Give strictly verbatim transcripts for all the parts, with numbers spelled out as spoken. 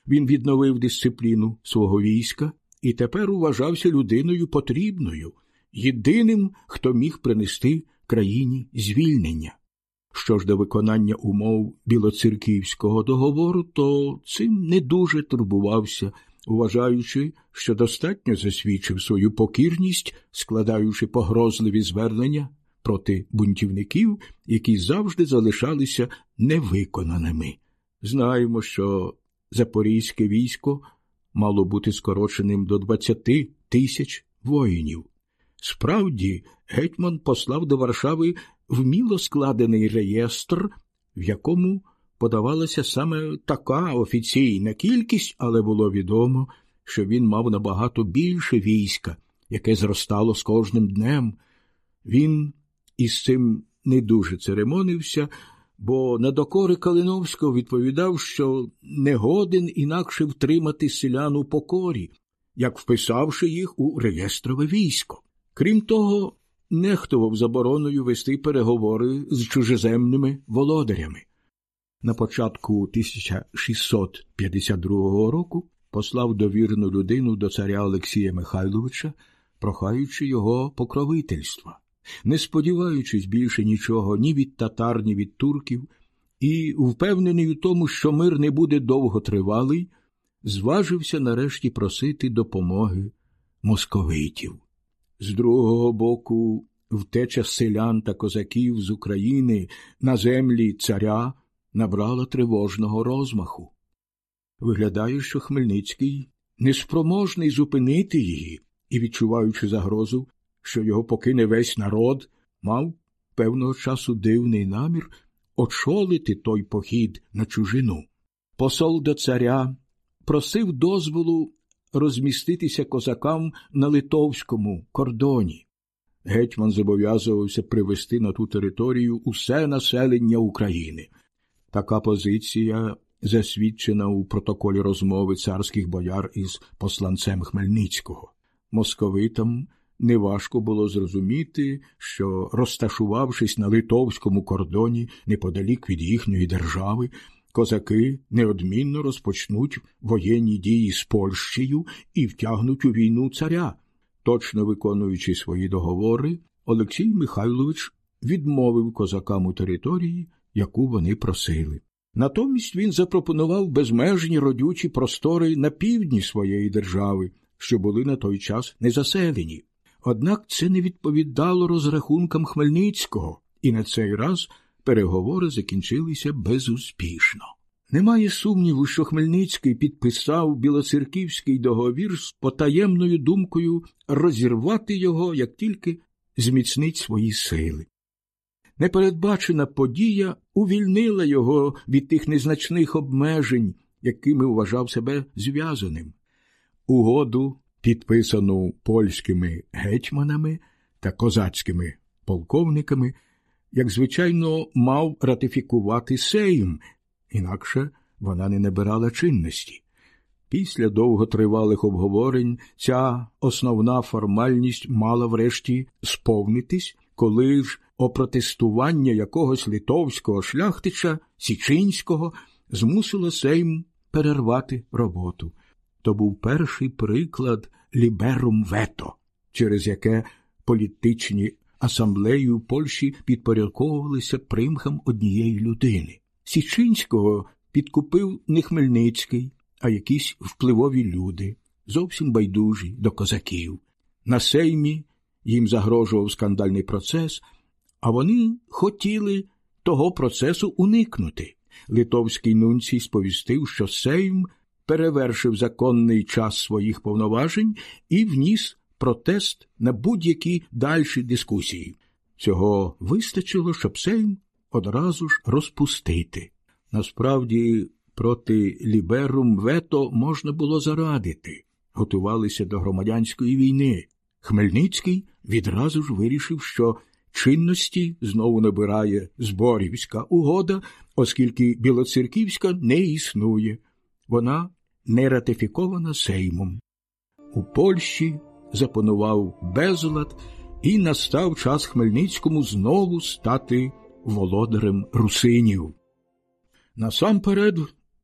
Він відновив дисципліну свого війська і тепер вважався людиною потрібною, єдиним, хто міг принести країні звільнення. Що ж до виконання умов Білоцерківського договору, то цим не дуже турбувався, вважаючи, що достатньо засвідчив свою покірність, складаючи погрозливі звернення проти бунтівників, які завжди залишалися невиконаними. Знаємо, що запорізьке військо мало бути скороченим до двадцяти тисяч воїнів. Справді, гетьман послав до Варшави вміло складений реєстр, в якому подавалася саме така офіційна кількість, але було відомо, що він мав набагато більше війська, яке зростало з кожним днем. Він із цим не дуже церемонився, бо на докори Калиновського відповідав, що не годен інакше втримати селян у покорі, як вписавши їх у реєстрове військо. Крім того, нехтував забороною вести переговори з чужеземними володарями. На початку тисяча шістсот п'ятдесят другого року послав довірену людину до царя Олексія Михайловича, прохаючи його покровительства. Не сподіваючись більше нічого ні від татар, ні від турків, і впевнений у тому, що мир не буде довготривалий, зважився нарешті просити допомоги московитів. З другого боку, втеча селян та козаків з України на землі царя набрала тривожного розмаху. Виглядає, що Хмельницький неспроможний зупинити її і, відчуваючи загрозу, що його покине весь народ, мав певного часу дивний намір очолити той похід на чужину. Посол до царя просив дозволу розміститися козакам на литовському кордоні. Гетьман зобов'язувався привести на ту територію усе населення України. Така позиція засвідчена у протоколі розмови царських бояр із посланцем Хмельницького. Московитам неважко було зрозуміти, що, розташувавшись на литовському кордоні неподалік від їхньої держави, козаки неодмінно розпочнуть воєнні дії з Польщею і втягнуть у війну царя. Точно виконуючи свої договори, Олексій Михайлович відмовив козакам у території, яку вони просили. Натомість він запропонував безмежні родючі простори на півдні своєї держави, що були на той час незаселені. Однак це не відповідало розрахункам Хмельницького, і на цей раз переговори закінчилися безуспішно. Немає сумніву, що Хмельницький підписав Білоцерківський договір з потаємною думкою розірвати його, як тільки зміцнить свої сили. Непередбачена подія увільнила його від тих незначних обмежень, якими вважав себе зв'язаним. Угоду, підписану польськими гетьманами та козацькими полковниками, як звичайно, мав ратифікувати Сейм, інакше вона не набирала чинності. Після довготривалих обговорень ця основна формальність мала врешті сповнитись, коли ж опротестування якогось литовського шляхтича, Січинського, змусило Сейм перервати роботу. То був перший приклад ліберум вето, через яке політичні асамблеї у Польщі підпорядковувалися примхам однієї людини. Січинського підкупив не Хмельницький, а якісь впливові люди, зовсім байдужі до козаків. На Сеймі їм загрожував скандальний процес, а вони хотіли того процесу уникнути. Литовський нунцій сповістив, що Сейм перевершив законний час своїх повноважень і вніс протест на будь-які дальші дискусії. Цього вистачило, щоб Сейм одразу ж розпустити. Насправді, проти ліберум вето можна було зарадити. Готувалися до громадянської війни. Хмельницький відразу ж вирішив, що чинності знову набирає Зборівська угода, оскільки Білоцерківська не існує. Вона не ратифікована Сеймом. У Польщі запанував безлад, і настав час Хмельницькому знову стати володарем русинів. Насамперед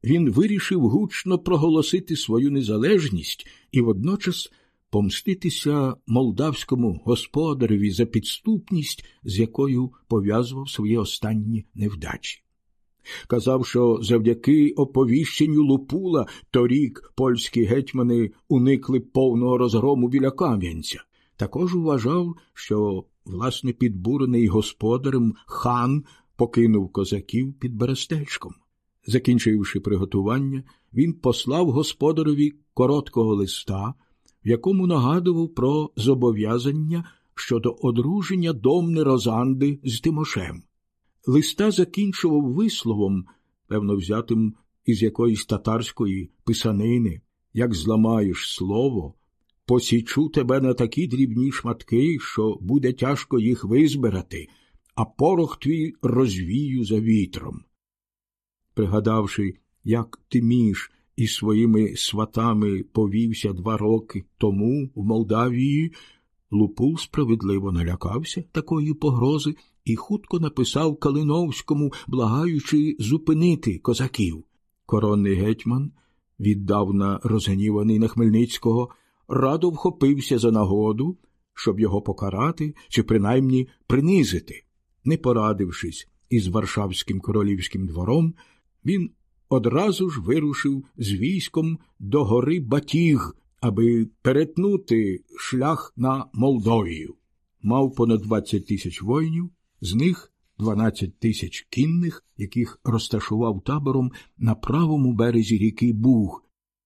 він вирішив гучно проголосити свою незалежність і водночас помститися молдавському господареві за підступність, з якою пов'язував свої останні невдачі. Казав, що завдяки оповіщенню Лупула торік польські гетьмани уникли повного розгрому біля Кам'янця. Також вважав, що, власне, підбурений господарем хан покинув козаків під Берестечком. Закінчивши приготування, він послав господареві короткого листа, в якому нагадував про зобов'язання щодо одруження Домни Розанди з Тимошем. Листа закінчував висловом, певно взятим із якоїсь татарської писанини: «Як зламаєш слово, посічу тебе на такі дрібні шматки, що буде тяжко їх визбирати, а порох твій розвію за вітром». Пригадавши, як Тиміш із своїми сватами повівся два роки тому в Молдавії, Лупул справедливо налякався такої погрози і хутко написав Калиновському, благаючи зупинити козаків. Коронний гетьман, віддавна розгніваний на Хмельницького, радо вхопився за нагоду, щоб його покарати чи принаймні принизити. Не порадившись із Варшавським королівським двором, він одразу ж вирушив з військом до гори Батіг, аби перетнути шлях на Молдовію. Мав понад двадцять тисяч воїнів, з них дванадцять тисяч кінних, яких розташував табором на правому березі ріки Буг,